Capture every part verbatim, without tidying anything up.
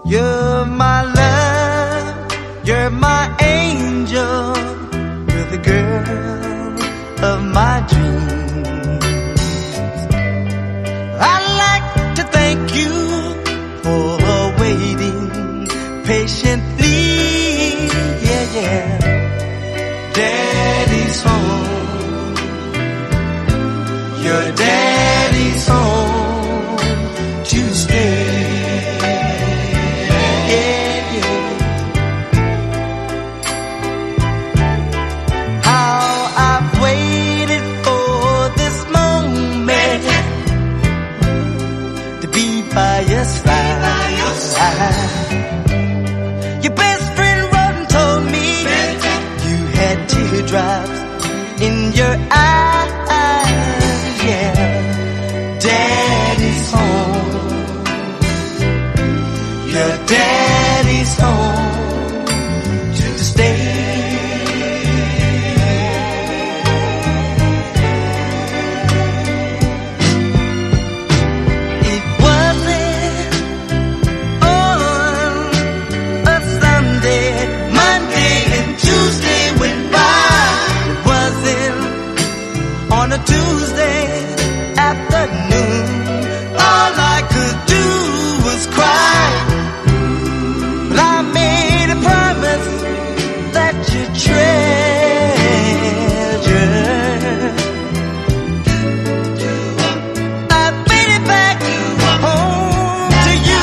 You're my love, you're my angel, you're the girl of my dreams. I'd like to thank you for waiting patiently, yeah, yeah. Daddy's home, your daddy's home to stay. By your side, by your side. Your best friend wrote and told me you had teardrops in your eyes. Yeah, Daddy's home. Your daddy's home to stay. On a Tuesday afternoon, all I could do was cry. But I made a promise that you treasure. I made it back home to you.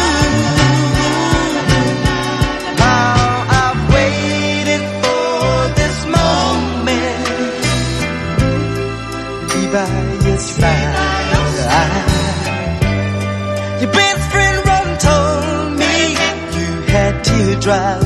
How I've waited for this moment. By your side, your best friend wrote and told me you had teardrops